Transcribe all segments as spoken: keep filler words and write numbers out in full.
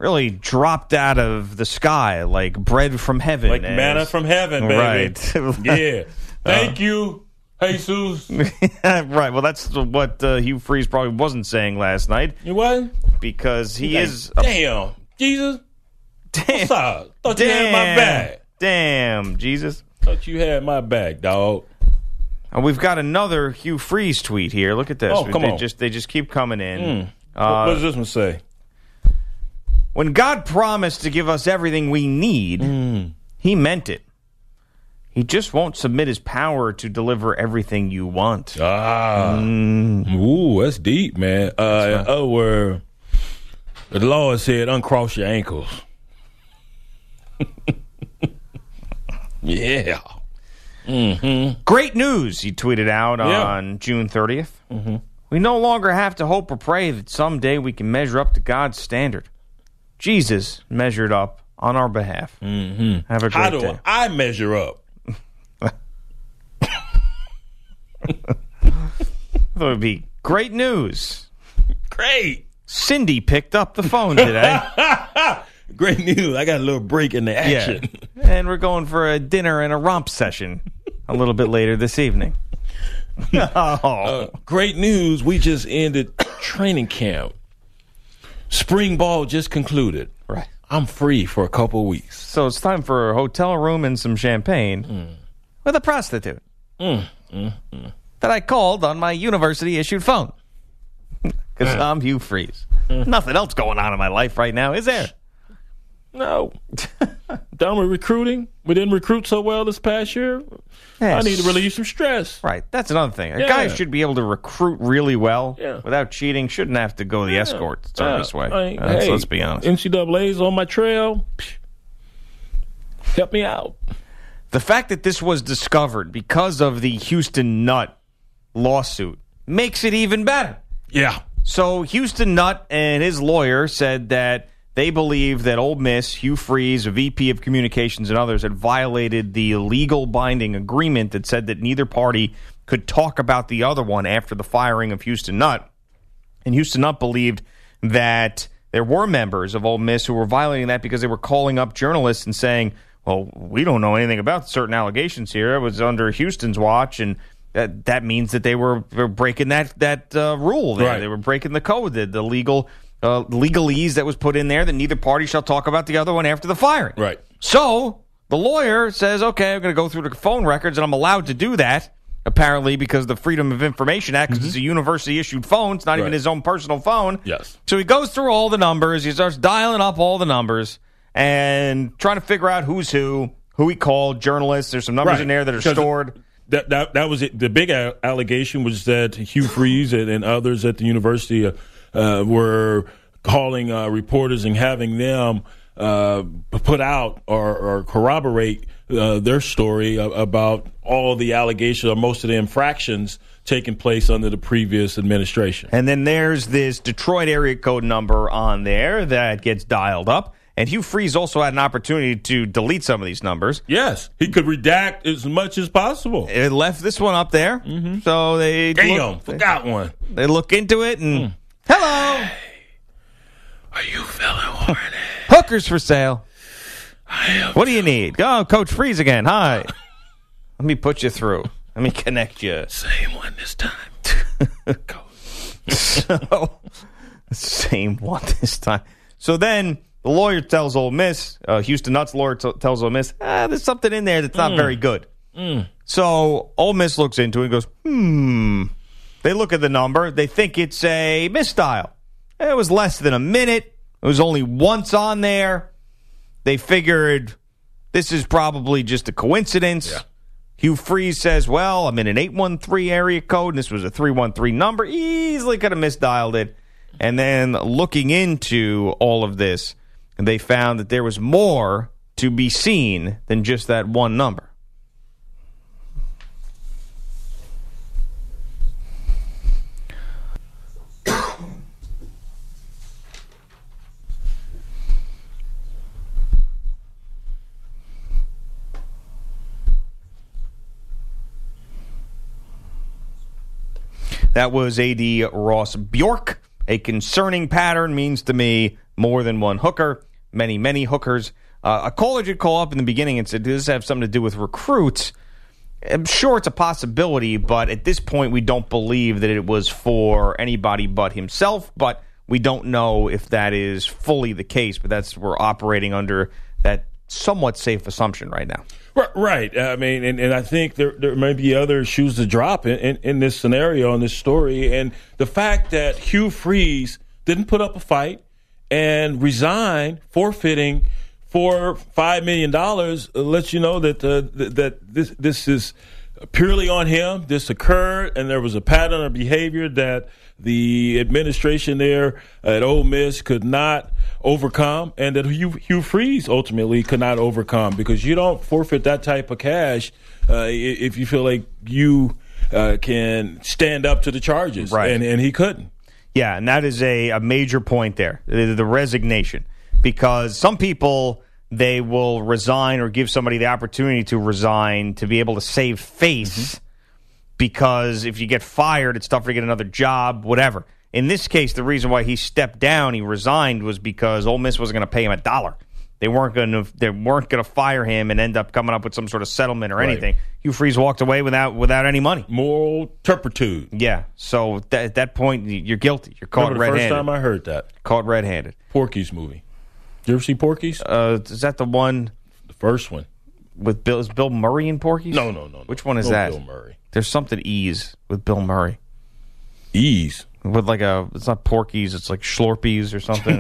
really dropped out of the sky like bread from heaven. Like as, manna from heaven, baby. Right. Yeah. Thank uh, you, Jesus. Right. Well, that's what uh, Hugh Freeze probably wasn't saying last night. You what? Because he like, is... Damn, a, Jesus. Damn. What's up? Thought damn, you had my back. Damn, Jesus. Thought you had my back, dog. And we've got another Hugh Freeze tweet here. Look at this. Oh, come they on. Just, they just keep coming in. Mm. Uh, what does this one say? When God promised to give us everything we need, mm. he meant it. He just won't submit his power to deliver everything you want. Ah. Mm. Ooh, that's deep, man. Uh, that's right. In other words, the Lord said, uncross your ankles. Yeah. Mm-hmm. Great news, he tweeted out yeah. on June thirtieth. Mm-hmm. We no longer have to hope or pray that someday we can measure up to God's standard. Jesus measured up on our behalf. Mm-hmm. Have a great How do day. I measure up? That would be great news. Great. Cindy picked up the phone today. Great news. I got a little break in the action. Yeah. And we're going for a dinner and a romp session a little bit later this evening. Oh. Uh, great news. We just ended training camp. Spring ball just concluded. Right. I'm free for a couple of weeks. So it's time for a hotel room and some champagne mm. with a prostitute mm, mm, mm. that I called on my university-issued phone. Because mm. I'm Hugh Freeze. Mm. Nothing else going on in my life right now, is there? No. Done with recruiting. We didn't recruit so well this past year. Yes. I need to relieve some stress. Right. That's another thing. A yeah. guy should be able to recruit really well yeah. without cheating. Shouldn't have to go the yeah. escort service uh, way. I, uh, hey, so let's be honest. N C double A's on my trail. Help me out. The fact that this was discovered because of the Houston Nutt lawsuit makes it even better. Yeah. So Houston Nutt and his lawyer said that they believe that Ole Miss, Hugh Freeze, a V P of Communications, and others had violated the legal binding agreement that said that neither party could talk about the other one after the firing of Houston Nutt. And Houston Nutt believed that there were members of Ole Miss who were violating that because they were calling up journalists and saying, well, we don't know anything about certain allegations here. It was under Houston's watch, and that that means that they were, were breaking that, that uh, rule. They, right. they were breaking the code, the, the legal... Uh, legalese that was put in there that neither party shall talk about the other one after the firing. Right. So the lawyer says, okay, I'm going to go through the phone records, and I'm allowed to do that, apparently, because the Freedom of Information Act, because mm-hmm. it's a university-issued phone. It's not right. even his own personal phone. Yes. So he goes through all the numbers. He starts dialing up all the numbers and trying to figure out who's who, who he called, journalists. There's some numbers right. in there that are because stored. That, that, that was it. The big a- allegation was that Hugh Freeze and, and others at the university uh, Uh, were calling uh, reporters and having them uh, put out or, or corroborate uh, their story about all the allegations or most of the infractions taking place under the previous administration. And then there's this Detroit area code number on there that gets dialed up. And Hugh Freeze also had an opportunity to delete some of these numbers. Yes, he could redact as much as possible. It left this one up there. Mm-hmm. So they Damn, look, forgot they, one. They look into it and... Mm. Hello. Hey, are you feeling horny? Hookers for sale. What do you too. need? Oh, Coach Freeze again. Hi. Let me put you through. Let me connect you. Same one this time. so, same one this time. So then the lawyer tells Ole Miss, uh, Houston Nutt's lawyer t- tells Ole Miss, ah, there's something in there that's not mm. very good. Mm. So Ole Miss looks into it and goes, hmm. They look at the number. They think it's a misdial. It was less than a minute. It was only once on there. They figured this is probably just a coincidence. Yeah. Hugh Freeze says, well, I'm in an eight one three area code, and this was a three one three number. Easily could have misdialed it. And then looking into all of this, they found that there was more to be seen than just that one number. That was A D Ross Bjork. A concerning pattern means to me more than one hooker, many, many hookers. Uh, a caller did call up in the beginning and said, does this have something to do with recruits? I'm sure it's a possibility, but at this point we don't believe that it was for anybody but himself, but we don't know if that is fully the case, but that's we're operating under that somewhat safe assumption right now. Right. I mean, and, and I think there there may be other shoes to drop in, in, in this scenario, in this story. And the fact that Hugh Freeze didn't put up a fight and resign, forfeiting for five million dollars lets you know that uh, th- that this this is purely on him. This occurred, and there was a pattern of behavior that the administration there at Ole Miss could not overcome, and that Hugh, Hugh Freeze ultimately could not overcome, because you don't forfeit that type of cash uh, if you feel like you uh, can stand up to the charges, right? And, and he couldn't. Yeah, and that is a, a major point there, the, the resignation, because some people, they will resign or give somebody the opportunity to resign to be able to save face, mm-hmm. because if you get fired, it's tougher to get another job, whatever. In this case, the reason why he stepped down, he resigned, was because Ole Miss wasn't going to pay him a dollar. They weren't going to. They weren't going to fire him and end up coming up with some sort of settlement or right. anything. Hugh Freeze walked away without without any money. Moral turpitude. Yeah. So th- at that point, you're guilty. You're caught Remember the red-handed. first time I heard that. Caught red-handed. Porky's movie. Did you ever see Porky's? Uh, is that the one? The first one. With Bill? Is Bill Murray in Porky's? No, no, no. no. Which one is no that? Bill Murray. There's something Ease with Bill Murray. Ease. With like a, it's not Porky's, it's like Schlorpies or something.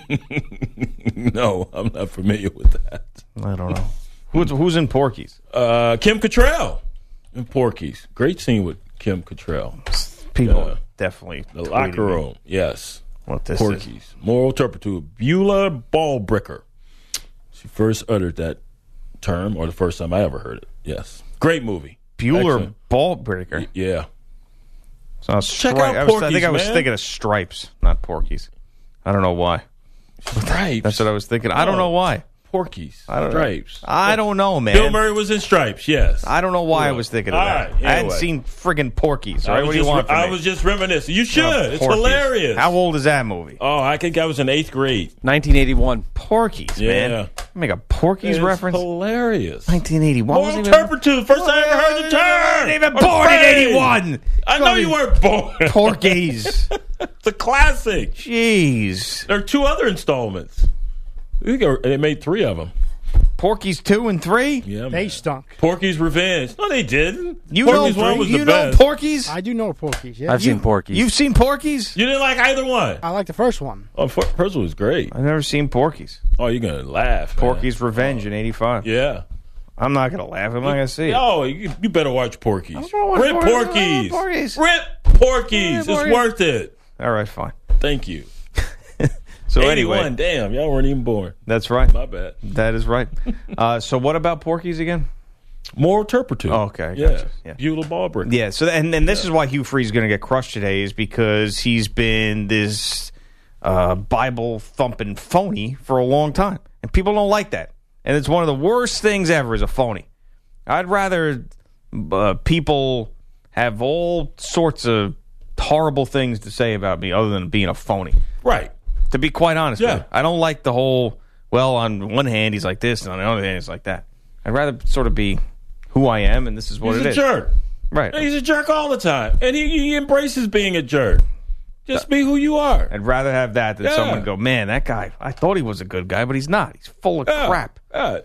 Or... No, I'm not familiar with that. I don't know. Who's who's in Porky's? Uh, Kim Cattrall in Porky's. Great scene with Kim Cattrall. People uh, definitely the locker me. room. Yes. What this Porky's. is. Moral turpitude. Beulah Ballbricker. She first uttered that term, or the first time I ever heard it. Yes. Great movie. Beulah Ballbricker. Y- yeah. So I was Check stri- out I, was, Porky's, I think I was man. thinking of Stripes, not Porky's. I don't know why. Stripes. That's what I was thinking. I don't know why. Porky's. I don't Stripes. Know. I don't know, man. Bill Murray was in Stripes, yes. I don't know why Yeah. I was thinking of All that. right, I hadn't anyway. seen friggin' Porky's. I Right? was What do you just, want from I me? was just reminiscing. You should. Oh, it's Porky's. hilarious. How old is that movie? Oh, I think I was in eighth grade. nineteen eighty-one. Porky's, Yeah. man. Make a Porky's It's reference. hilarious. nineteen eighty-one. Moral Wasn't even- turpitude. First time I ever heard the term. I wasn't even I'm born in afraid. eighty-one. I know you weren't born. Porky's. It's a classic. Jeez. There are two other installments. I think they made three of them. Porky's two and three? Yeah, man. They stunk. Porky's Revenge. No, they didn't. You Porky's know, one was you the know best. Porky's? I do know Porky's. Yeah, I've You- seen Porky's. You've seen Porky's? You didn't like either one. I like the first one. Oh, fir- first one was great. I've never seen Porky's. Oh, you're gonna laugh. man. Porky's Revenge in eighty-five. Yeah. I'm not going to laugh. I'm not going to see it. No, you, you better watch Porky's. I'm gonna watch Rip Por- Porky's. Porky's. Rip Porky's. Yeah, It's Porky's. worth it. All right, fine. Thank you. So eighty-one. anyway, Damn, y'all weren't even born. that's right. My bad. That is right. uh, so what about Porky's again? Moral turpitude. Oh, okay, I Yeah. gotcha. Yeah. Beulah Ballbrick. Yeah. So and and this is why Hugh Freeze is going to get crushed today, is because he's been this uh, Bible thumping phony for a long time, and people don't like that. And it's one of the worst things ever, is a phony. I'd rather uh, people have all sorts of horrible things to say about me other than being a phony. Right. To be quite honest Yeah. with you. I don't like the whole, well, on one hand he's like this, and on the other hand he's like that. I'd rather sort of be who I am, and this is what He's it a is. jerk. Right. He's a jerk all the time. And he, he embraces being a jerk. Just be who you are. I'd rather have that than Yeah. someone go, man, that guy, I thought he was a good guy, but he's not. He's full of Yeah. crap. Yeah.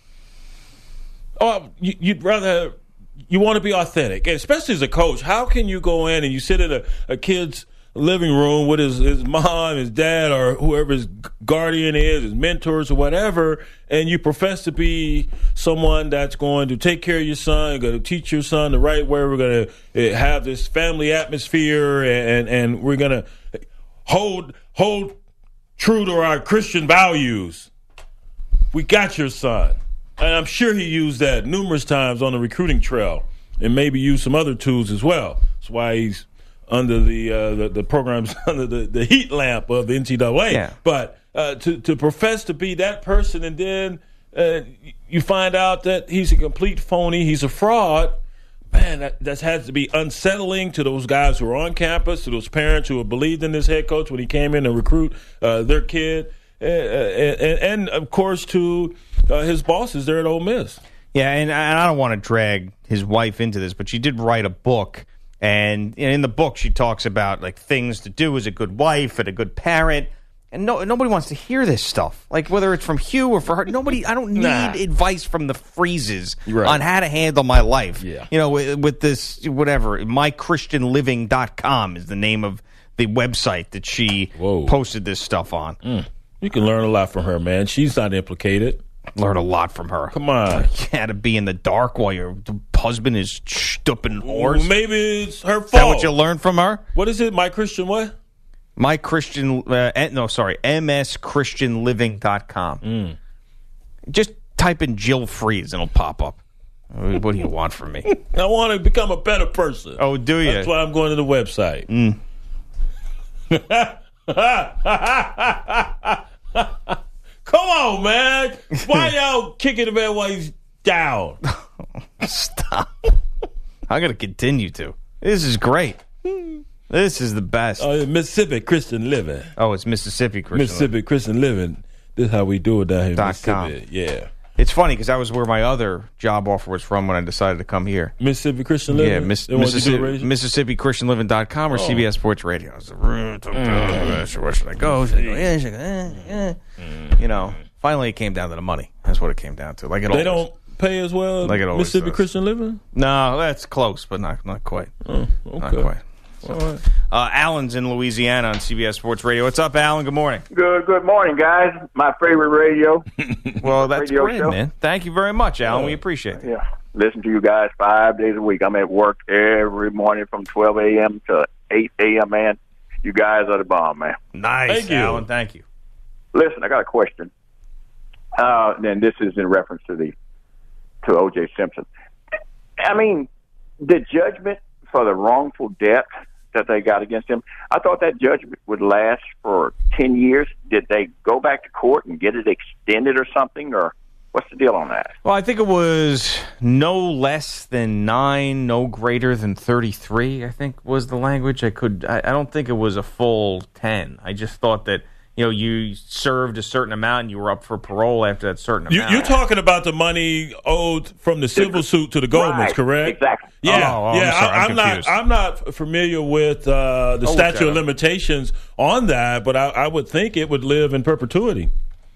Oh, you, you'd rather, you want to be authentic, and especially as a coach. How can you go in and you sit in a, a kid's living room with his, his mom, his dad, or whoever his guardian is, his mentors or whatever, and you profess to be someone that's going to take care of your son, going to teach your son the right way, we're going to have this family atmosphere, and, and we're going to hold hold true to our Christian values. We got your son. And I'm sure he used that numerous times on the recruiting trail, and maybe used some other tools as well. That's why he's under the uh, the, the programs under the, the heat lamp of the N C double A. Yeah. But uh, to to profess to be that person, and then uh, you find out that he's a complete phony, he's a fraud. man, that, that has to be unsettling to those guys who are on campus, to those parents who have believed in this head coach when he came in and recruit uh, their kid, and, and, and, of course, to uh, his bosses there at Ole Miss. Yeah, and I don't want to drag his wife into this, but she did write a book, and in the book she talks about like things to do as a good wife and a good parent. And no, nobody wants to hear this stuff. Like, whether it's from Hugh or for her, nobody, I don't need nah. advice from the Freezes right. on how to handle my life. Yeah. You know, with, with this, whatever, my christian living dot com is the name of the website that she Whoa. posted this stuff on. Mm. You can learn a lot from her, man. She's not implicated. Learn a lot from her. Come on. You had to be in the dark while your husband is stooping horse. Well, maybe it's her fault. Is that what you learned from her? What is it, My Christian what? My Christian, uh, no, sorry, m s christian living dot com. Mm. Just type in Jill Freeze and it'll pop up. What do you want from me? I want to become a better person. Oh, do you? That's why I'm going to the website. Mm. Come on, man. Why y'all kicking the man while he's down? Stop. I'm going to continue to. This is great. This is the best. Oh, Mississippi Christian Living. Oh, it's Mississippi Christian Mississippi Living. Christian Living. This is how we do it down here in Dot Mississippi. com. Yeah. It's funny because that was where my other job offer was from when I decided to come here. Mississippi Christian Living? Yeah, Miss, Mississippi, Mississippi Christian Living dot com or oh. C B S Sports Radio. I was like, mm. where should I go? Should I go? Yeah, should I go? Eh, eh. Mm. You know, finally it came down to the money. That's what it came down to. Like it They always, don't pay as well like it always Mississippi does. Christian Living? No, that's close, but not not quite. Oh, okay. Not quite. So, all right. uh, Alan's in Louisiana on C B S Sports Radio. What's up, Alan? Good morning. Good good morning, guys. My favorite radio. Well, that's radio great, show. man. Thank you very much, Alan. We appreciate it. Yeah. Listen to you guys five days a week. I'm at work every morning from twelve a.m. to eight a.m., man. You guys are the bomb, man. Nice, Thank you. Alan. Thank you. Listen, I got a question. Uh, and this is in reference to the to O J. Simpson. I mean, the judgment for the wrongful death that they got against him, I thought that judgment would last for ten years. Did they go back to court and get it extended or something, or what's the deal on that? Well, I think it was no less than nine, no greater than thirty-three, I think was the language. I could. I, I don't think it was a full ten. I just thought that, you know, you served a certain amount and you were up for parole after that certain You, amount. you're talking about the money owed from the civil suit to the Goldmans, Right, correct? exactly. Yeah, Oh, oh, I'm yeah. sorry, I'm I'm, not. confused. I'm not familiar with uh, the I'll look statute that of up. limitations on that, but I, I would think it would live in perpetuity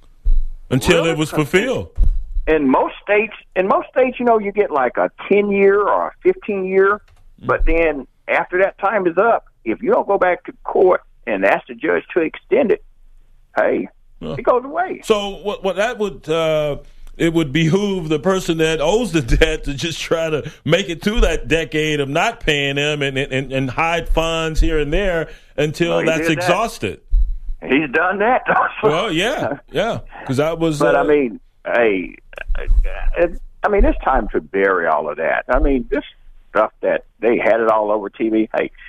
until Really? it was fulfilled. In most states, in most states, you know, you get like a ten year or a fifteen year, but then after that time is up, if you don't go back to court and ask the judge to extend it, hey, Huh. it goes away. So what? What that would uh, it would behoove the person that owes the debt to just try to make it through that decade of not paying them and and, and hide funds here and there until Well, he that's did that. exhausted. He's done that. Well, yeah, yeah, because that was. But uh, I mean, hey, it, I mean, it's time to bury all of that. I mean, this stuff that they had it all over T V. Hey,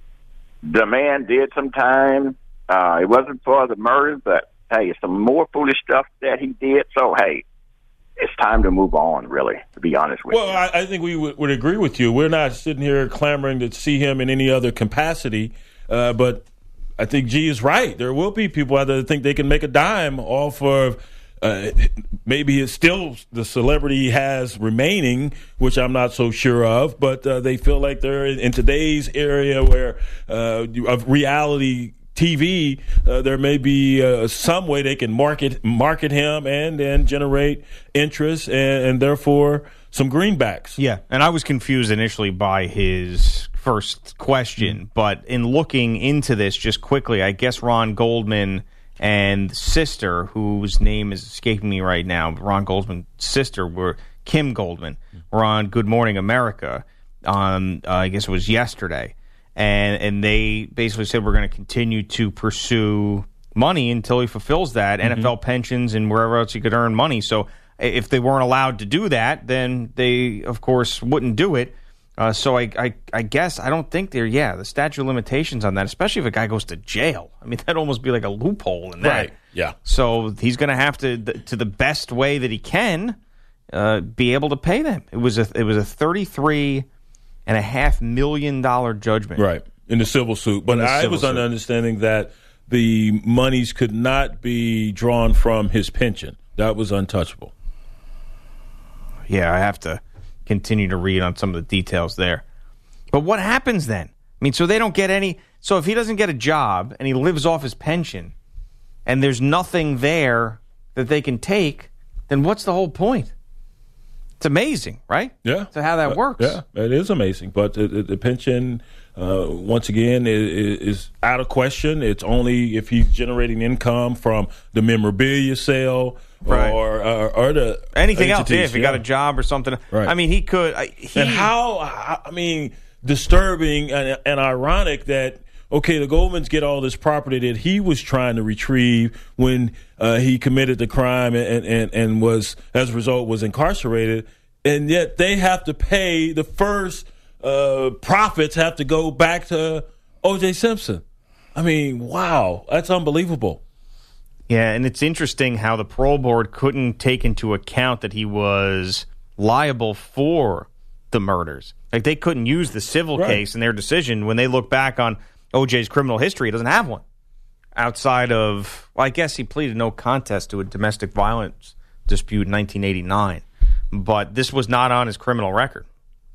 the man did some time. Uh, it wasn't for the murder, but hey, it's some more foolish stuff that he did. So hey, it's time to move on. Really, to be honest with Well, you. I, I think we would, would agree with you. We're not sitting here clamoring to see him in any other capacity, uh, but I think G is right. There will be people out there that think they can make a dime off of uh, maybe it's still the celebrity he has remaining, which I'm not so sure of, but uh, they feel like they're in, in today's area where uh, of reality T V, uh, there may be uh, some way they can market market him and then generate interest and, and therefore some greenbacks. Yeah, and I was confused initially by his first question, but in looking into this just quickly, I guess Ron Goldman and sister, whose name is escaping me right now, Ron Goldman's sister, were Kim Goldman, were on Good Morning America on, uh, I guess it was yesterday. And and they basically said we're going to continue to pursue money until he fulfills that, mm-hmm. N F L pensions and wherever else he could earn money. So if they weren't allowed to do that, then they, of course, wouldn't do it. Uh, so I, I I guess I don't think they're, yeah, the statute of limitations on that, especially if a guy goes to jail. I mean, that'd almost be like a loophole in that. Right, yeah. So he's going to have to, to the best way that he can, uh, be able to pay them. It was a, it was a thirty-three and a half million dollar judgment. Right, in the civil suit. But I was under understanding that the monies could not be drawn from his pension. That was untouchable. Yeah, I have to continue to read on some of the details there. But what happens then? I mean, so they don't get any. So if he doesn't get a job and he lives off his pension and there's nothing there that they can take, then what's the whole point? It's amazing, right? Yeah. So how that uh, works. Yeah, it is amazing. But the, the, the pension, uh, once again, is, is out of question. It's only if he's generating income from the memorabilia sale right. or, or or the anything else. Yeah, if he yeah. got a job or something. Right. I mean, he could. He, and how? I mean, disturbing and, and ironic that. Okay, the Goldmans get all this property that he was trying to retrieve when uh, he committed the crime and, and, and was, as a result, was incarcerated, and yet they have to pay the first uh, profits have to go back to O J Simpson. I mean, wow, that's unbelievable. Yeah, and it's interesting how the parole board couldn't take into account that he was liable for the murders. Like, they couldn't use the civil right. case in their decision when they look back on O J's criminal history. He doesn't have one outside of, well, I guess he pleaded no contest to a domestic violence dispute in nineteen eighty-nine, but this was not on his criminal record.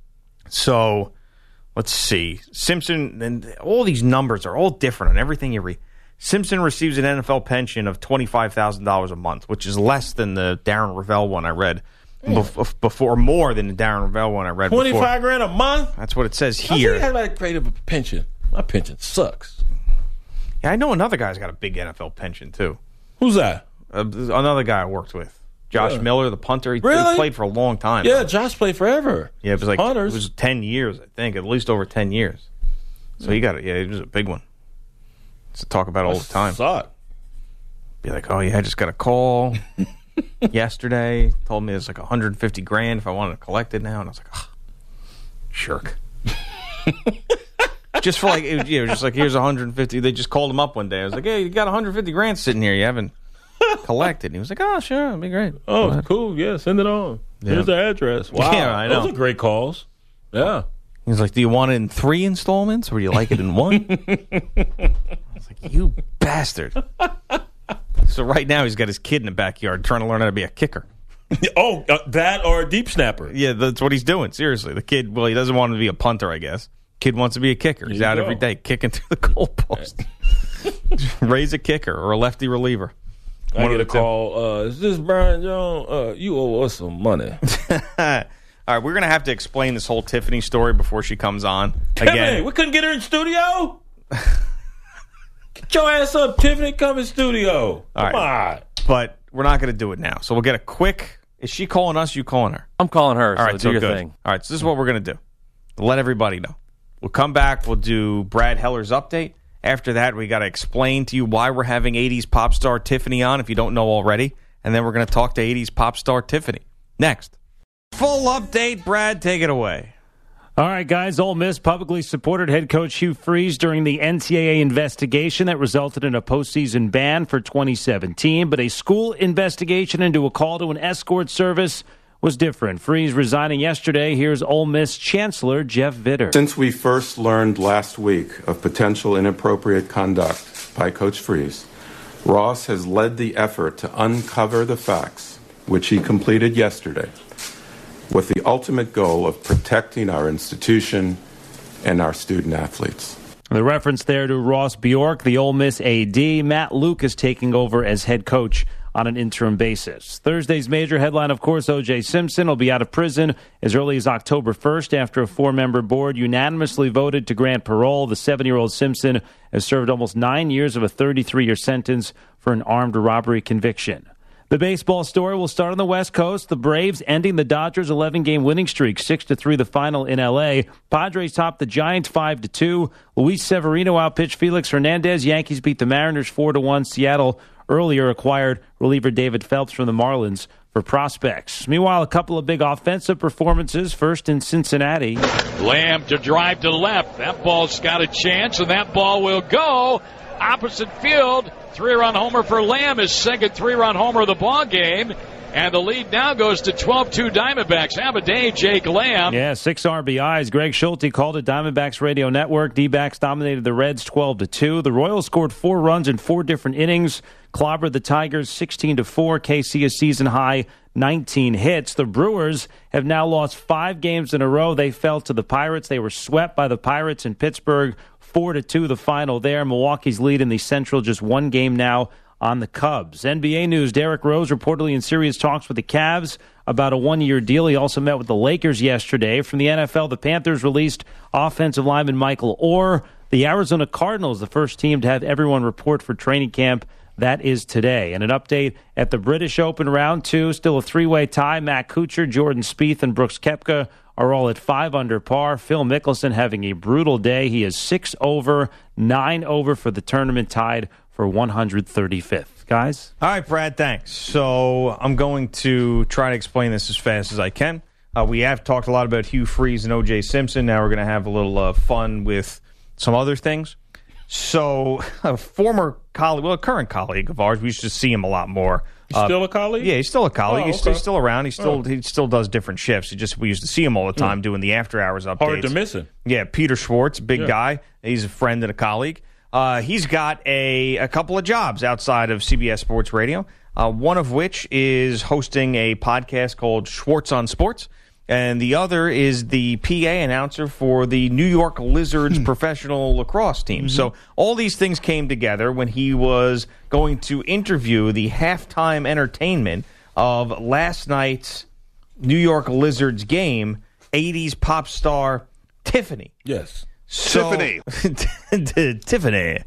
So let's see. Simpson, and all these numbers are all different on everything you read. Simpson receives an N F L pension of twenty-five thousand dollars a month, which is less than the Darren Ravel one I read yeah. bef- before, more than the Darren Ravel one I read before. twenty-five grand a month? That's what it says here. I think I like great of a pension. My pension sucks. Yeah, I know another guy's got a big N F L pension, too. Who's that? Uh, another guy I worked with. Josh yeah. Miller, the punter. He, really? he played for a long time. Yeah, Josh played forever. Yeah, it was like Punters. It was ten years, I think, at least over ten years. So he got it. Yeah, it was a big one. To talk about all the time. Suck. Be like, oh, yeah, I just got a call yesterday. Told me it's like one hundred fifty grand if I wanted to collect it now. And I was like, oh, jerk. Just for like, it was, you know, just like, here's one hundred fifty. They just called him up one day. I was like, hey, you got one hundred fifty grand sitting here. You haven't collected. And he was like, oh, sure, it'd be great. Oh, but, cool. Yeah, send it on. Yeah. Here's the address. Wow. Yeah, I know. Those are great calls. Yeah. He's like, do you want it in three installments or do you like it in one? I was like, you bastard. So right now he's got his kid in the backyard trying to learn how to be a kicker. Oh, uh, that or a deep snapper. Yeah, that's what he's doing. Seriously. The kid, well, he doesn't want to be a punter, I guess. Kid wants to be a kicker. He's out go. every day kicking through the goalpost. Raise a kicker or a lefty reliever. I One get a call. Uh, is this Brian Jones? Uh, you owe us some money. All right, we're going to have to explain this whole Tiffany story before she comes on. Tiffany, Again, we couldn't get her in studio? Get your ass up, Tiffany. Come in studio. Come right. on. But we're not going to do it now. So we'll get a quick... Is she calling us? You calling her? I'm calling her. All right, so, so do your good. thing. All right, so this is what we're going to do. Let everybody know. We'll come back. We'll do Brad Heller's update. After that, we got to explain to you why we're having eighties pop star Tiffany on, if you don't know already. And then we're going to talk to eighties pop star Tiffany. Next. Full update. Brad, take it away. All right, guys. Ole Miss publicly supported head coach Hugh Freeze during the N C double A investigation that resulted in a postseason ban for twenty seventeen. But a school investigation into a call to an escort service was different. Freeze resigning yesterday. Here's Ole Miss Chancellor Jeff Vitter. Since we first learned last week of potential inappropriate conduct by Coach Freeze, Ross has led the effort to uncover the facts, which he completed yesterday, with the ultimate goal of protecting our institution and our student athletes. The reference there to Ross Bjork, the Ole Miss A D. Matt Luke is taking over as head coach on an interim basis. Thursday's major headline, of course, O J Simpson will be out of prison as early as October first after a four-member board unanimously voted to grant parole. The seven-year-old Simpson has served almost nine years of a thirty-three-year sentence for an armed robbery conviction. The baseball story will start on the West Coast. The Braves ending the Dodgers' eleven-game winning streak, six to three the final in L A. Padres topped the Giants five to two. Luis Severino outpitched Felix Hernandez. Yankees beat the Mariners four to one. Seattle earlier acquired reliever David Phelps from the Marlins for prospects. Meanwhile, a couple of big offensive performances. First in Cincinnati. Lamb to drive to left. That ball's got a chance, and that ball will go opposite field. Three-run homer for Lamb, his second three-run homer of the ball game. And the lead now goes to twelve two Diamondbacks. Have a day, Jake Lamb. Yeah, six R B Is. Greg Schulte called it Diamondbacks Radio Network. D-backs dominated the Reds twelve to two. The Royals scored four runs in four different innings, clobbered the Tigers sixteen to four. K C a season high nineteen hits. The Brewers have now lost five games in a row. They fell to the Pirates. They were swept by the Pirates in Pittsburgh, four to two the final there. Milwaukee's lead in the Central just one game now on the Cubs. N B A news, Derrick Rose reportedly in serious talks with the Cavs about a one-year deal. He also met with the Lakers yesterday. From the N F L, the Panthers released offensive lineman Michael Orr. The Arizona Cardinals, the first team to have everyone report for training camp. That is today. And an update at the British Open round two, still a three-way tie. Matt Kuchar, Jordan Spieth, and Brooks Koepka are all at five under par. Phil Mickelson having a brutal day. He is six over, nine over for the tournament, tied for one hundred thirty-fifth. Guys? All right, Brad, thanks. So I'm going to try to explain this as fast as I can. Uh, we have talked a lot about Hugh Freeze and O J Simpson. Now we're going to have a little uh, fun with some other things. So a former colleague, well, a current colleague of ours, we used to see him a lot more. He's uh, still a colleague? Yeah, he's still a colleague. Oh, he's, okay. still, he's still around. He still oh. he still does different shifts. He just we used to see him all the time mm. doing the after hours updates. Hard to miss him. Yeah, Peter Schwartz, big yeah. guy. He's a friend and a colleague. Uh, he's got a, a couple of jobs outside of C B S Sports Radio, uh, one of which is hosting a podcast called Schwartz on Sports, and the other is the P A announcer for the New York Lizards professional lacrosse team. Mm-hmm. So all these things came together when he was going to interview the halftime entertainment of last night's New York Lizards game, eighties pop star Tiffany. Yes. So, Tiffany. Tiffany.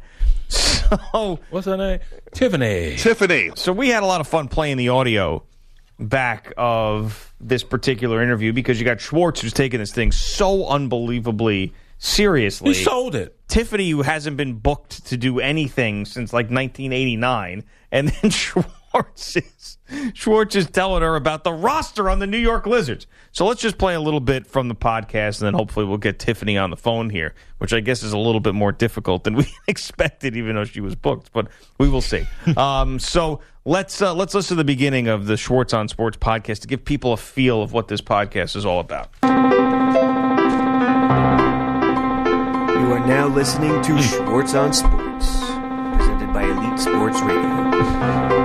So what's her name? Tiffany. Tiffany. So we had a lot of fun playing the audio back of this particular interview because you got Schwartz, who's taking this thing so unbelievably seriously. He sold it. Tiffany, who hasn't been booked to do anything since like nineteen eighty-nine, and then Schwartz is Schwartz is telling her about the roster on the New York Lizards. So let's just play a little bit from the podcast, and then hopefully we'll get Tiffany on the phone here, which I guess is a little bit more difficult than we expected, even though she was booked. But we will see. um, so let's uh, let's listen to the beginning of the Schwartz on Sports podcast to give people a feel of what this podcast is all about. You are now listening to Schwartz on Sports, presented by Elite Sports Radio.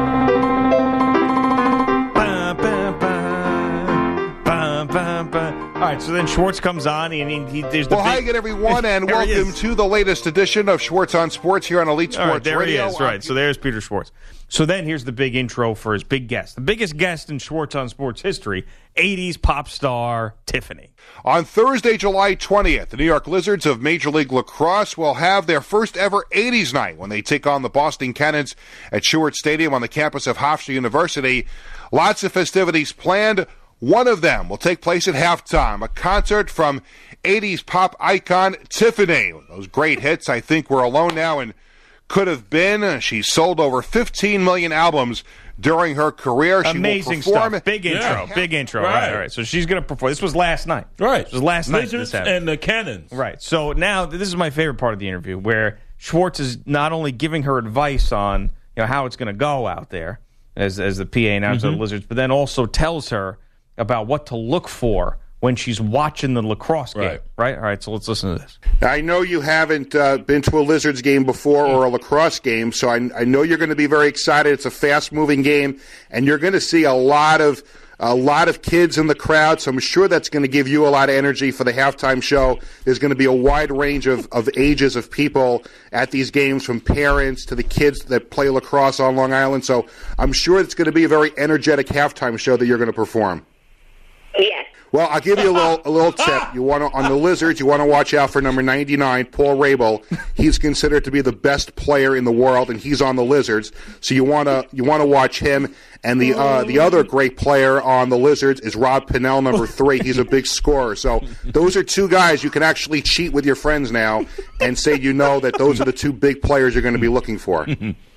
All right, so then Schwartz comes on, and he, he there's the well, big... hi again, everyone, and welcome to the latest edition of Schwartz on Sports here on Elite Sports All right, there Radio. he is, right. So there's Peter Schwartz. So then here's the big intro for his big guest. The biggest guest in Schwartz on Sports history, eighties pop star Tiffany. On Thursday, July twentieth, the New York Lizards of Major League Lacrosse will have their first ever eighties night when they take on the Boston Cannons at Stewart Stadium on the campus of Hofstra University. Lots of festivities planned. One of them will take place at halftime, a concert from eighties pop icon Tiffany. Those great hits, I Think We're Alone Now and Could Have Been. She sold over fifteen million albums during her career. She Amazing will perform stuff. Big intro. Yeah. Big intro. Right. All right, all right. So she's going to perform. This was last night. Right. This was last night. Lizards This happened. and the Cannons. Right. So now this is my favorite part of the interview, where Schwartz is not only giving her advice on you know how it's going to go out there as as the P A announcer mm-hmm. of the Lizards, but then also tells her about what to look for when she's watching the lacrosse game. Right. Right? All right, so let's listen to this. I know you haven't uh, been to a Lizards game before or a lacrosse game, so I, I know you're going to be very excited. It's a fast-moving game, and you're going to see a lot of a lot of kids in the crowd, so I'm sure that's going to give you a lot of energy for the halftime show. There's going to be a wide range of, of ages of people at these games, from parents to the kids that play lacrosse on Long Island, so I'm sure it's going to be a very energetic halftime show that you're going to perform. Yes. Well, I'll give you a little a little tip. You want to, on the Lizards, you want to watch out for number ninety-nine, Paul Rabel. He's considered to be the best player in the world, and he's on the Lizards. So you want to you want to watch him. And the uh, the other great player on the Lizards is Rob Pennell, number three. He's a big scorer. So those are two guys you can actually cheat with your friends now and say you know that those are the two big players you're going to be looking for.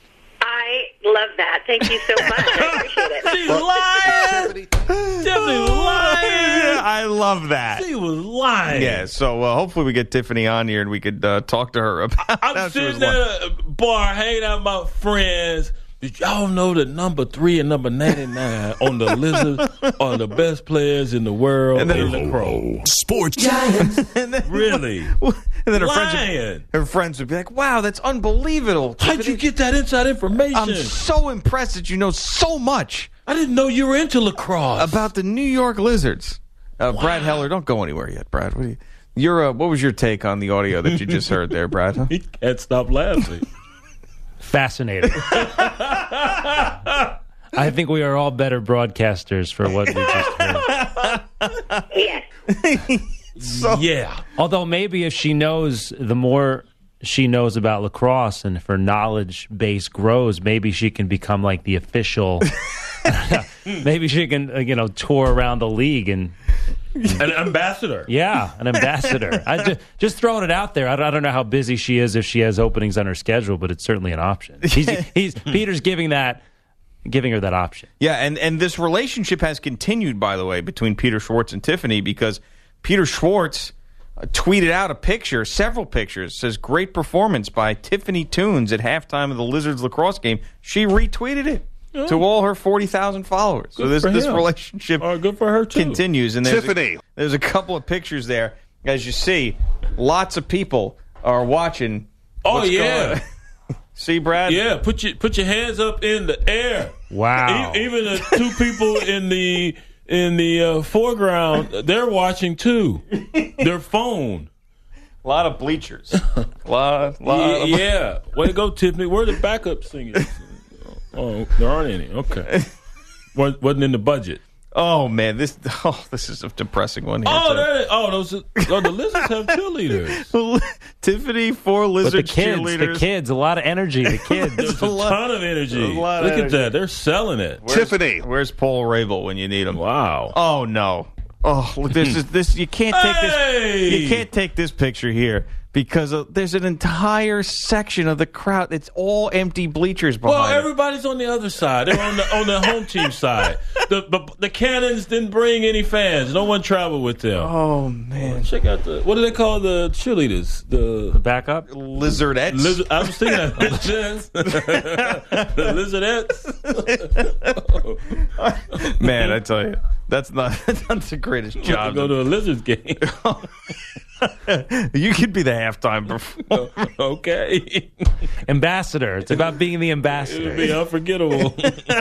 I love that. Thank you so much. I appreciate it. She was lying. Tiffany was lying. I love that. She was lying. Yeah, so uh, hopefully we get Tiffany on here and we could uh, talk to her about I'm how she was sitting lying. at a bar hanging out with my friends, Did y'all know that number three and number ninety-nine on the Lizards are the best players in the world And then in lacrosse? Sports Giants. And then, Really? and then her friends, Lying. would, her friends would be like, wow, that's unbelievable. How'd you get that inside information? I'm so impressed that you know so much I didn't know you were into lacrosse. about the New York Lizards. Uh, Brad Heller, don't go anywhere yet, Brad. What, do you, you're, uh, what was your take on the audio that you just heard there, Brad? Huh? He can't stop laughing. Fascinating. I think we are all better broadcasters for what we just heard. Yes. So, Yeah. Although maybe if she knows, the more she knows about lacrosse and if her knowledge base grows, maybe she can become like the official. Maybe she can, uh, you know, tour around the league and. An ambassador. Yeah, an ambassador. I just, just throwing it out there. I don't, I don't know how busy she is if she has openings on her schedule, but it's certainly an option. He's, he's Peter's giving that, giving her that option. yeah, and, and this relationship has continued, by the way, between Peter Schwartz and Tiffany, because Peter Schwartz uh, tweeted out a picture, several pictures, says, great performance by Tiffany Tunes at halftime of the Lizards lacrosse game. She retweeted it. Oh. To all her forty thousand followers. So Good this for this him. relationship Oh, good for her, too. continues. And there's Tiffany. A, there's a couple of pictures there. As you see, lots of people are watching. Oh, what's yeah. going on. See, Brad? Yeah, put your put your hands up in the air. Wow. E- even the two people in the in the uh, foreground, they're watching too. Their phone. A lot of bleachers. A lot, lot Yeah, of, yeah. Way to go, Tiffany. Where are the backup singers? Oh, there aren't any. Okay. Wasn't wasn't in the budget. Oh, man. This oh, this is a depressing one here. Oh, too. there, oh, those are, oh, the Lizards have cheerleaders. Tiffany, four But the Lizards kids, cheerleaders. the kids, a lot of energy. The kids. There's a lot- ton of energy. there's a lot of Look at energy. that. They're selling it. Where's- Tiffany. Where's Paul Rabel when you need him? Wow. Oh, no. Oh, look, this is this. You can't take Hey! this. You can't take this picture here because uh, there's an entire section of the crowd. It's all empty bleachers Well, behind. it. everybody's on the other side. They're on the on the home team side. The, the the Cannons didn't bring any fans. No one traveled with them. Oh man, Check out the what do they call the cheerleaders? The Backup. Lizardettes. lizard. I was thinking that. the Lizardettes. Man, I tell you, that's not that's not the greatest job. Go to a Lizards game. You could be the halftime performer. Okay. Ambassador. It's about being the It would ambassador. be unforgettable.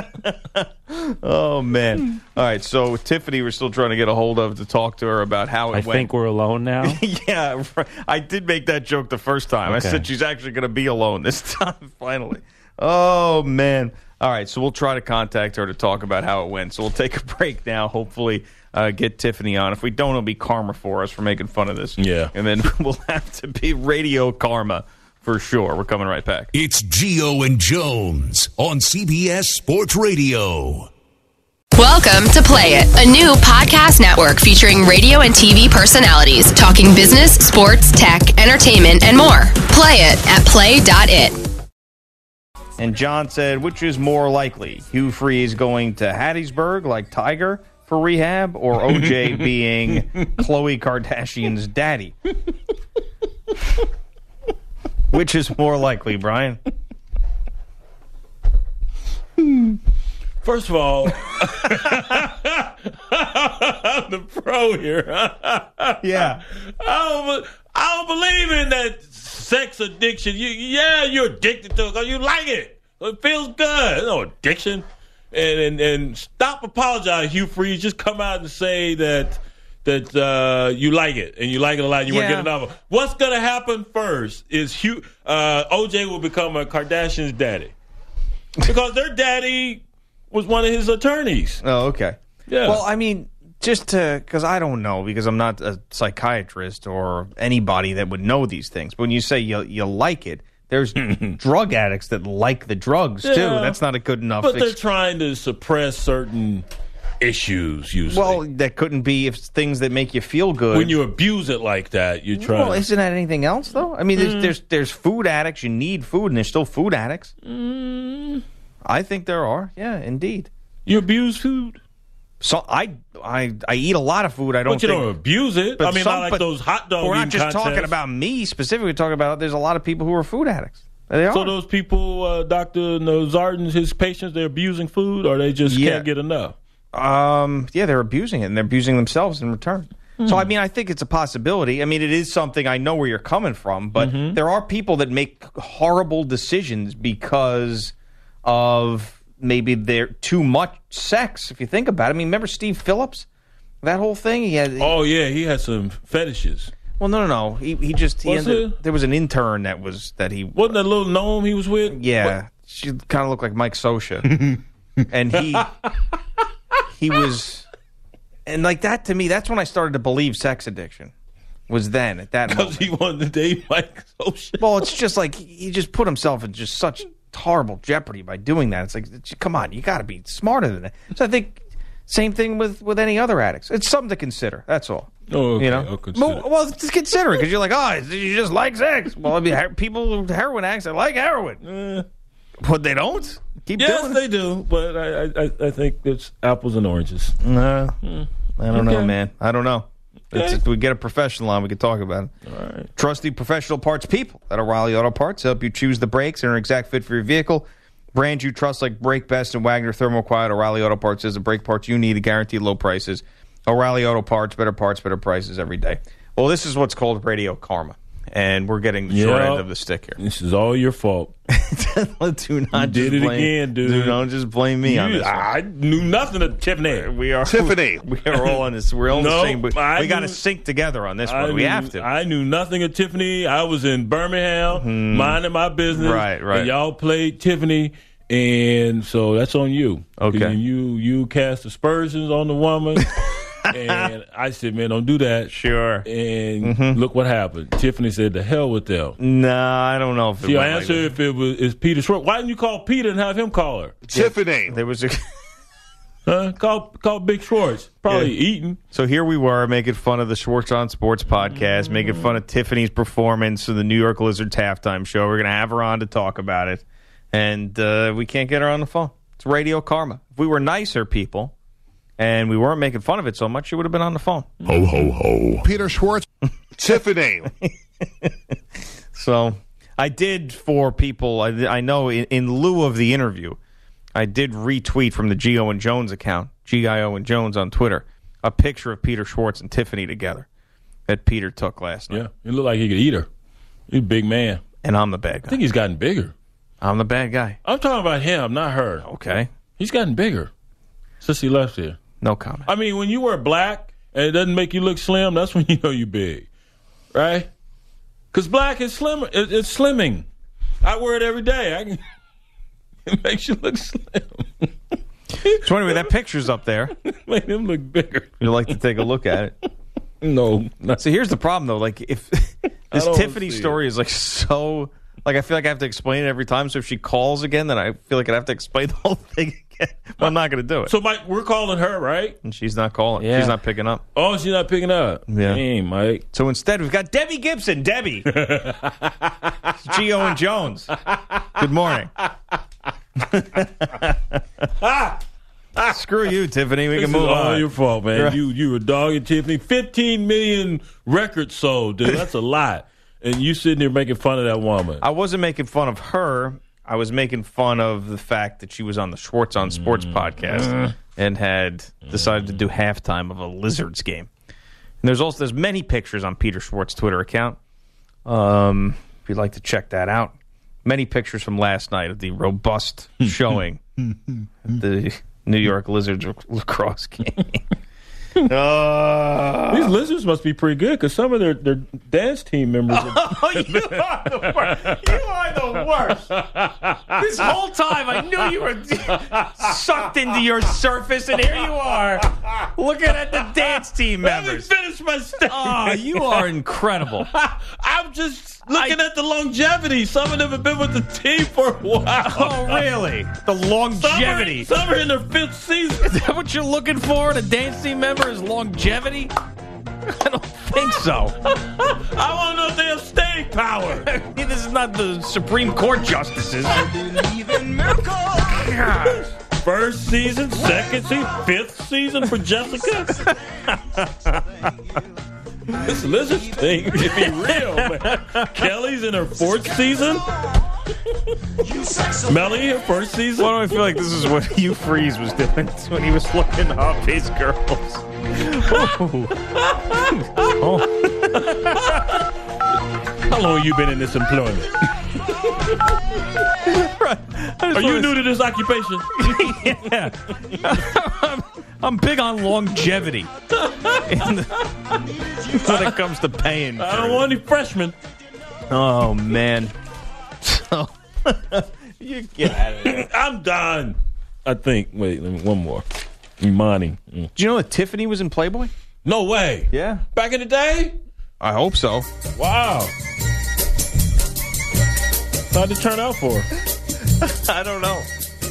Oh man! All right, so Tiffany, we're still trying to get a hold of to talk to her about how it I went. think we're alone now. Yeah, I did make that joke the first time. I Okay. said she's actually going to be alone this time, finally. Oh, man. All right, so we'll try to contact her to talk about how it went. So we'll take a break now, hopefully uh, get Tiffany on. If we don't, it'll be karma for us for making fun of this. Yeah. And then we'll have to be radio karma for sure. We're coming right back. It's Gio and Jones on C B S Sports Radio. Welcome to Play It, a new podcast network featuring radio and T V personalities talking business, sports, tech, entertainment, and more. Play it at play dot it. And John said, which is more likely? Hugh Freeze going to Hattiesburg like Tiger for rehab, or O J being Khloe Kardashian's daddy? Which is more likely, Brian? First of all, I'm the pro here. Yeah. I don't, I don't believe in that sex addiction. You, yeah, you're addicted to it because you like it. It feels good. There's no addiction. And, and and stop apologizing, Hugh Freeze. Just come out and say that that uh, you like it and you like it a lot. And you want to Yeah. get another. What's going to happen first is Hugh uh, O J will become a Kardashian's daddy because their daddy was one of his attorneys. Oh, okay. Yeah. Well, I mean, just to, because I don't know, because I'm not a psychiatrist or anybody that would know these things. But when you say you you like it, there's drug addicts that like the drugs, too. Yeah. That's not a good enough But they're ex- trying to suppress certain issues, usually. Well, that couldn't be if it's things that make you feel good. when you abuse it like that, you're trying Well, to... isn't that anything else, though? I mean, there's, there's there's food addicts. You need food, and there's still food addicts. Mm. I think there are. Yeah, indeed. You abuse food? So I I I eat a lot of food. I don't. But you think, don't abuse it. but I mean, some- not like but those hot dog We're not eating just talking contests. about me specifically. We're talking about there's a lot of people who are food addicts. They are. So those people, uh, Doctor Nozardin, his patients, they're abusing food, or they just Yeah. can't get enough? Um, yeah, they're abusing it, and they're abusing themselves in return. Mm. So, I mean, I think it's a possibility. I mean, it is something I know where you're coming from, but mm-hmm. there are people that make horrible decisions because of maybe they're too much sex, if you think about it. I mean, remember Steve Phillips? That whole thing? He had, oh, yeah, he had some fetishes. Well, no, no, no. He he just he was ended, it? There was an intern that was that he wasn't that little gnome he was with. Yeah, what? She kind of looked like Mike Scioscia, and he he was, and like that to me, that's when I started to believe sex addiction was then at that because he wanted to date Mike Scioscia. Well, it's just like he just put himself in just such horrible jeopardy by doing that. It's like, come on, you got to be smarter than that. So I think same thing with with any other addicts. It's something to consider. That's all. Oh, okay. You know, well, well, just consider it because you're like, oh, you just like sex. Well, I mean, her- people, heroin addicts, they like heroin, uh, but they don't. Keep yes, doing it. they do. But I, I, I think it's apples and oranges. No, hmm. I don't Okay. know, man. I don't know. Okay. If we get a professional on, we can talk about it. All right. Trusty professional parts people at O'Reilly Auto Parts help you choose the brakes and are an exact fit for your vehicle. Brands you trust like Brake Best and Wagner Thermoquiet. O'Reilly Auto Parts is the brake parts you need at guaranteed low prices. O'Reilly Auto Parts, better parts, better prices every day. Well, this is what's called radio karma, and we're getting the short Yep. end of the stick here. This is all your fault. Do not You did just it blame, again, dude. Do not just blame me You- on this one. I knew nothing of Tiffany. We are Tiffany. We are all on this. We're on No, the same. We, I we got to knew- sync together on this I one. We knew- have to. I knew nothing of Tiffany. I was in Birmingham, minding my business. Right, right. And y'all played Tiffany, and so that's on you. Okay. And you you cast aspersions on the woman. And I said, man, don't do that. Sure. And Mm-hmm. look what happened. Tiffany said, the hell with them. Nah, I don't know if it See, I went like answered that. if it was is Peter Short. Why didn't you call Peter and have him call her? Tiffany. There was a. Huh? Call call Big Schwartz. Probably Yeah. eating. So here we were making fun of the Schwartz on Sports podcast, making fun of Tiffany's performance of the New York Lizards halftime show. We're going to have her on to talk about it, and uh, we can't get her on the phone. It's radio karma. If we were nicer people and we weren't making fun of it so much, she would have been on the phone. Ho, ho, ho. Peter Schwartz. Tiffany. So I did for people, I, I know in, in lieu of the interview, I did retweet from the G O and Jones account, G I O and Jones on Twitter, a picture of Peter Schwartz and Tiffany together that Peter took last night. Yeah, it looked like he could eat her. He's a big man. And I'm the bad I guy. think he's gotten bigger. I'm the bad guy. I'm talking about him, not her. Okay. He's gotten bigger since he left here. No comment. I mean, when you wear black and it doesn't make you look slim, that's when you know you're big, right? Because black is slim. It, it's slimming. I wear it every day. I can, it makes you look slim. So anyway, that picture's up there. Made him look bigger. You'd like to take a look at it. No. Not, So here's the problem, though. Like, if this don't Tiffany see story is like so, like, I feel like I have to explain it every time. So if she calls again, then I feel like I'd have to explain the whole thing again. But I'm not going to do it. so, Mike, we're calling her, right? And she's not calling. Yeah. She's not picking up. Oh, she's not picking up. Yeah. Dang, Mike. So instead, we've got Debbie Gibson. Debbie. G O and Jones. Good morning. Screw you, Tiffany. We This can is move all on. your fault, man. Right. You you were dogging Tiffany. fifteen million records sold, dude. That's a lot. And you sitting there making fun of that woman. I wasn't making fun of her. I was making fun of the fact that she was on the Schwartz on Sports podcast and had decided to do halftime of a Lizards game. And there's also there's many pictures on Peter Schwartz's Twitter account. Um, if you'd like to check that out, many pictures from last night of the robust showing at the New York Lizards lacrosse game. Uh, These Lizards must be pretty good because some of their, their dance team members are Oh, you are the worst. You are the worst. This whole time I knew you were sucked into your surface, and here you are looking at the dance team Let me members. finish my statement. Oh, you are incredible. I'm just looking at the longevity. Some of them have been with the team for a while. Oh, really? The longevity. Some are, some are in their fifth season. Is that what you're looking for in a dance team member is longevity? I don't think so. I want to know if they have staying power. I mean, this is not the Supreme Court justices. Gosh. First season, second season, fifth season for Jessica. This Lizards thing should be real, man. Kelly's in her fourth season. Melly, her first season. Why do I feel like this is what Hugh Freeze was doing when he was looking up his girls? Oh. Oh. How long have you been in this employment? Right. Are you new to this occupation? Yeah. I'm, I'm big on longevity in the, when it comes to paying. I don't want any freshmen. Oh, man. So, you get out of there. I'm done. I think. Wait, let me, one more. Imani. Mm. Do you know that Tiffany was in Playboy? No way. Yeah. Back in the day? I hope so. Wow. How'd it turn out for her? I don't know.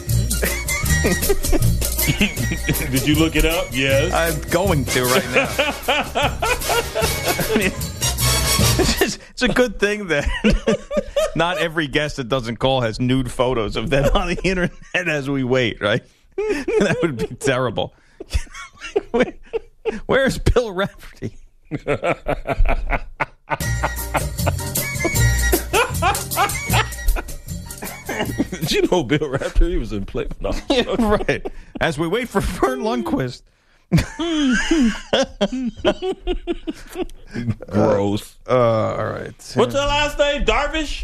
Did you look it up? Yes. I'm going to right now. I mean, it's, just, it's a good thing that not every guest that doesn't call has nude photos of them on the internet as we wait, right? That would be terrible. Where, where's Bill Rafferty? Did you know Bill Rafferty was in Playboy? No. Yeah, right. As we wait for Vern Lundquist. Gross. Uh, uh, all right. What's her last name? Darvish?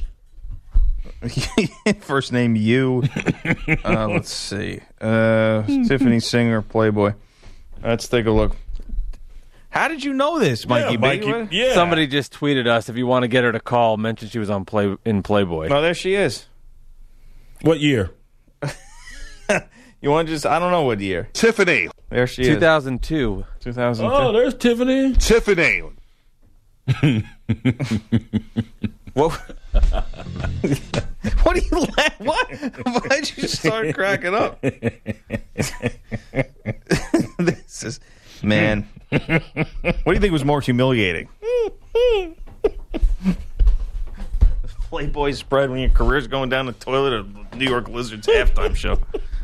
First name you. Uh, let's see. Uh, Tiffany Singer, Playboy. Let's take a look. How did you know this, Mikey? Yeah, B? Mikey yeah. Somebody just tweeted us. If you want to get her to call, mention she was on play in Playboy. Oh, there she is. What year? You want to just, I don't know what year. Tiffany. There she two thousand two. is. two thousand two. Oh, there's Tiffany. Tiffany. What? What are you laughing? What? Why'd you start cracking up? This is, man. What do you think was more humiliating? Playboy spread when your career's going down the toilet or New York Lizards halftime show.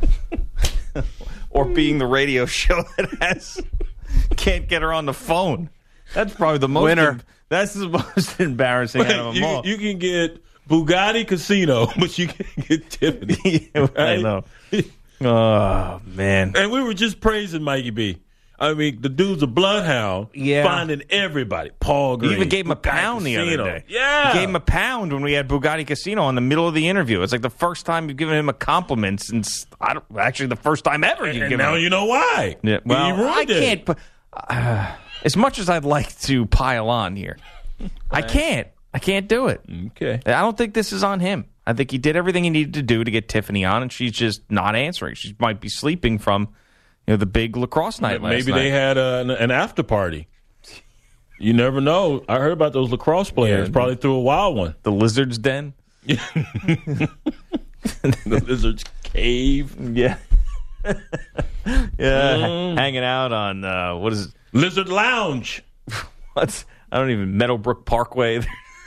Or being the radio show that has can't get her on the phone. That's probably the most Winner. Em- that's the most embarrassing out of them you, all. you can get Bugatti Casino, but you can't get Tiffany. Yeah, I right? know. Oh, man. And we were just praising Mikey B. I mean, the dude's a bloodhound, Yeah. finding everybody. Paul Green. You even gave him a Bugatti pound the Casino. other day. Yeah. You gave him a pound when we had Bugatti Casino in the middle of the interview. It's like the first time you've given him a compliment since, I don't, actually the first time ever you've And given now him. you know why. Yeah, well, You ruined I it. can't. Put, uh, as much as I'd like to pile on here, I can't. I can't do it. Okay. I don't think this is on him. I think he did everything he needed to do to get Tiffany on, and she's just not answering. She might be sleeping from, you know, the big lacrosse night last Maybe night. they had a, an, an after party. You never know. I heard about those lacrosse players. Yeah. Probably threw a wild one. The Lizard's Den. The lizard's cave. Yeah. Yeah. Mm. Hanging out on, uh, what is it? Lizard Lounge. What's, I don't even, Meadowbrook Parkway.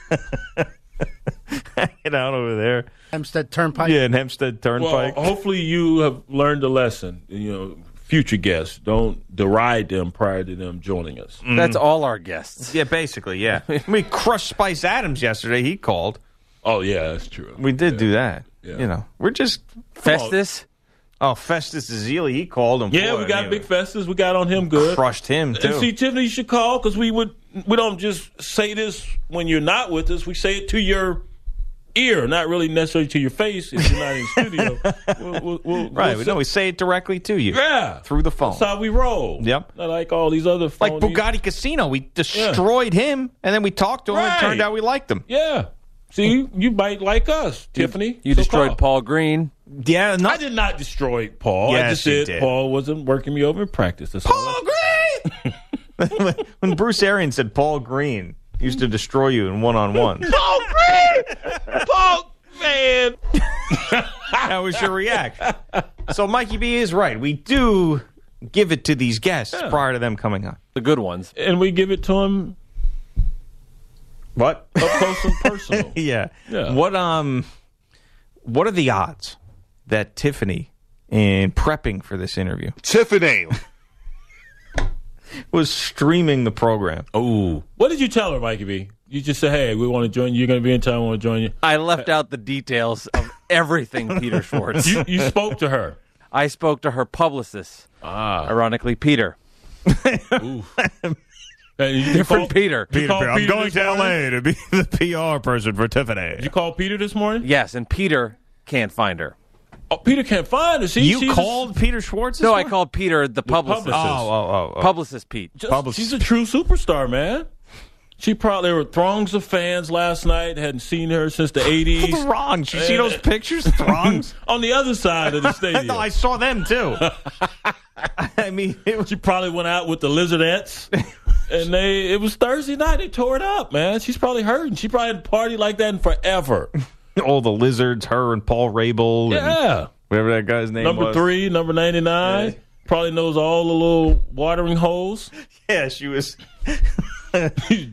Hanging out over there. Hempstead Turnpike. Yeah, in Hempstead Turnpike. Well, hopefully you have learned a lesson. You know, future guests, don't deride them prior to them joining us. Mm. That's all our guests. Yeah, basically, yeah. We crushed Spice Adams yesterday. He called. Oh, yeah, that's true. We did yeah. do that. Yeah. You know, we're just Festus? Oh, Festus Ezeli, he called him. Yeah, Boy, we got I mean, big Festus. We got on him good. crushed him too. And see, Tiffany, you should call because we would. We don't just say this when you're not with us. We say it to your ear, not really necessarily to your face if you're not in the studio. We'll, we'll, we'll, right? we'll No, we say it directly to you. Yeah, through the phone. That's how we roll. Yep. Not like all these other Like phonies. Bugatti Casino, we destroyed yeah. him, and then we talked to him, right. and it turned out we liked him. Yeah. See, you, you might like us, you, Tiffany. You so destroyed call. Paul Green. Yeah, I did not destroy Paul. Yes, I just you said did. Paul wasn't working me over in practice. That's Paul Green. When Bruce Arians said Paul Green used to destroy you in one on one. Paul Green. Paul man. That was your reaction. So Mikey B is right. We do give it to these guests Yeah. prior to them coming on. The good ones. And we give it to him What? up close and personal. yeah. Yeah. What um what are the odds that Tiffany, in prepping for this interview, Tiffany was streaming the program? Oh. What did you tell her, Mikey B? You just say, hey, we want to join you. You're going to be in town. We want to join you. I left out the details of everything Peter Schwartz. You, you spoke to her. I spoke to her publicist. Ah. Ironically, Peter. Ooh. Hey, you Different call- Peter. you Peter, called I'm Peter going this to morning? L A to be the P R person for Tiffany. Did you call Peter this morning? Yes, and Peter can't find her. Oh, Peter can't find her. See, You she's called Peter Schwartz? No, I called Peter the publicist. publicist. Oh, oh, oh. oh. Publicist Pete. Just- Publicist. she's a true superstar, man. She probably there were throngs of fans last night. Hadn't seen her since the eighties. Throngs. You see those pictures? Throngs? On the other side of the stadium. No, I saw them too. I mean, it was She probably went out with the Lizardettes, and they. It was Thursday night. They tore it up, man. She's probably hurting. She probably had a party like that in forever. all the lizards, her and Paul Rabel. And Yeah. whatever that guy's name Number was. three, number ninety-nine. Yeah. Probably knows all the little watering holes. Yeah, she was. uh,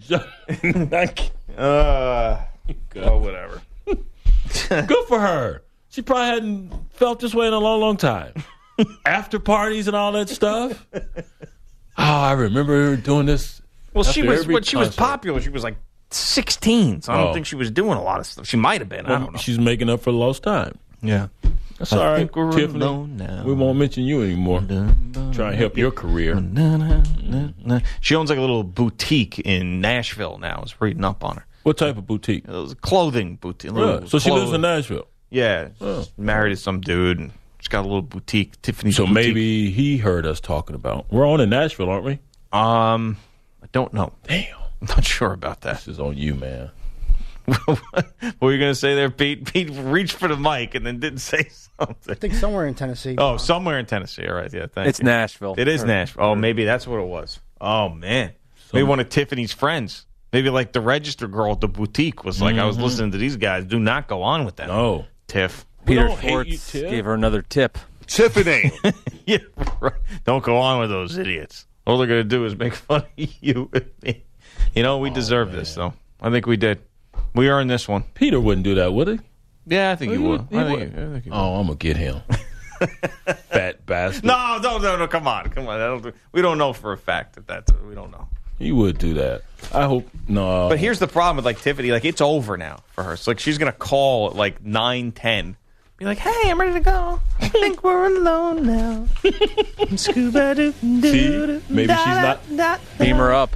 Uh, oh, whatever. Good for her. She probably hadn't felt this way in a long, long time. After parties and all that stuff. Oh, I remember her doing this. Well, she after was, every but she was concert. popular. She was like sixteen, so I don't Oh. think she was doing a lot of stuff. She might have been. I Well, don't know. she's making up for lost time. Yeah. That's all right, think we're Tiffany. alone now. We won't mention you anymore. Try and help your career. She owns like a little boutique in Nashville now. I was reading up on her. What type of boutique? It was a clothing boutique. a Yeah. little So she lives in clothing- Nashville. Yeah. Oh. She's married to some dude, and she's got a little boutique. Tiffany's So boutique. maybe he heard us talking about. We're on in Nashville, aren't we? Um, I don't know. Damn. I'm not sure about that. This is on you, man. What were you going to say there, Pete? Pete reached for the mic and then didn't say something. I think somewhere in Tennessee. Oh, somewhere in Tennessee. All right, yeah, thank It's you. Nashville. It is Or- Nashville. Oh, maybe that's what it was. Oh, man. Maybe one of Tiffany's friends. Maybe like the register girl at the boutique was like, I was listening to these guys. Do not go on with that. No. Tiff. We Peter don't hate you, Schwartz Tiff. gave her another tip. Tiffany. Yeah, right. Don't go on with those idiots. All they're going to do is make fun of you and me. You know, we deserve this, though. I think we did. We earned this one. Peter wouldn't do that, would he? Yeah, I think he He would. would- he I think would. he- I think he would. Oh, I'm gonna get him. Fat bastard. No, no, no, no. Come on, come on. I don't, we don't know for a fact that that's. We don't know. He would do that. I hope. No. But here's the problem with like Tiffany. Like it's over now for her. So like she's gonna call at like nine ten. Be like, hey, I'm ready to go. I think we're alone now. Scuba doo See? Maybe she's not. Beam her up.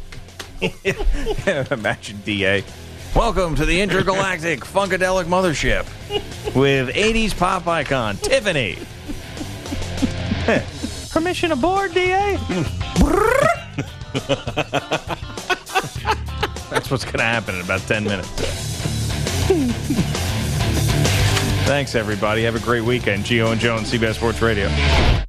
Imagine D A. Welcome to the intergalactic funkadelic mothership with eighties pop icon Tiffany. Permission aboard, D A. That's what's going to happen in about ten minutes. Thanks, everybody. Have a great weekend. Gio and Jones, C B S Sports Radio.